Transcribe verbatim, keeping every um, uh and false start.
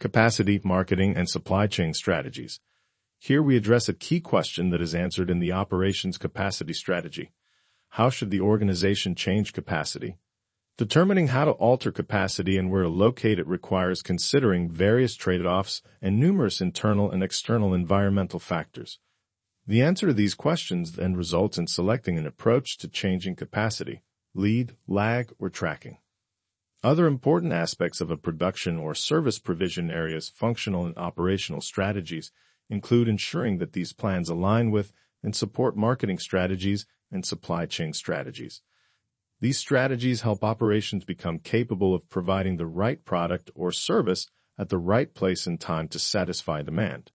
Capacity, marketing, and supply chain strategies. Here we address a key question that is answered in the operations capacity strategy. How should the organization change capacity? Determining how to alter capacity and where to locate it requires considering various trade-offs and numerous internal and external environmental factors. The answer to these questions then results in selecting an approach to changing capacity: lead, lag, or tracking. Other important aspects of a production or service provision area's functional and operational strategies include ensuring that these plans align with and support marketing strategies and supply chain strategies. These strategies help operations become capable of providing the right product or service at the right place and time to satisfy demand.